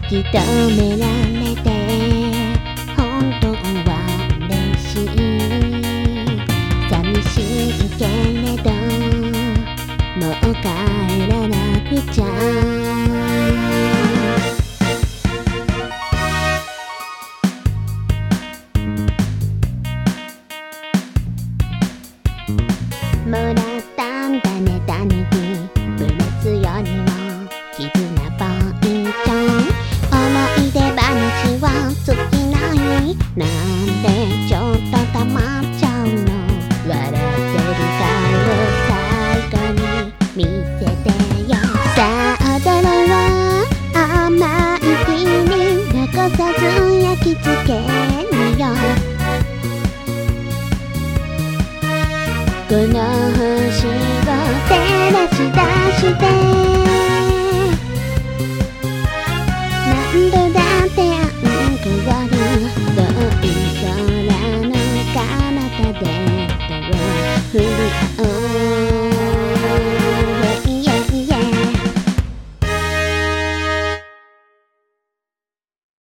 き止められて本当は嬉しい。寂しいけれどもう帰らなくちゃ。もらったんだねタヌキ、ブレスよりも絆ポイント。思い出話は尽きないなんでちょっと溜まっちゃうの。笑ってる顔最後に見せてよ。さあどれは甘い日に残さず焼き付けるよ。この星を照らし出して何度だって暗くわる遠い空の彼方で手を振り合う